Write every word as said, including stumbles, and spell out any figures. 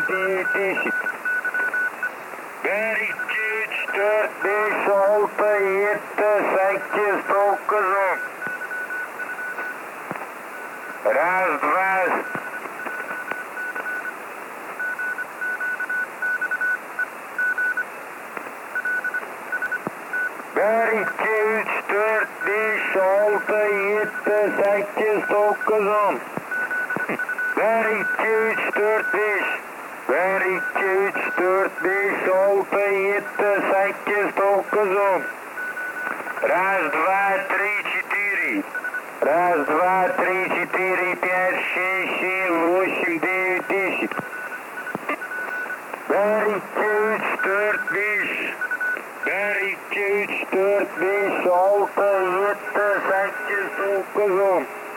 девять, десять. Bir, iki, üç, dört, beş, altı, yedi, sekiz, dokuz, on. Раз, два. Bir, iki, üç, dört, beş, altı, yedi, sekiz, dokuz, on. Bir, iki, üç, dört, beş. Bir, iki, üç, dört, beş, altı, yedi, sekiz, dokuz, on. Раз, два, три, четыре. Раз, два, три, четыре, пять, шесть, семь, восемь, девять, десять. Bir, iki, üç, dört, beş. Bir, iki, üç, dört, beş, altı, yedi, sekiz, dokuz, on.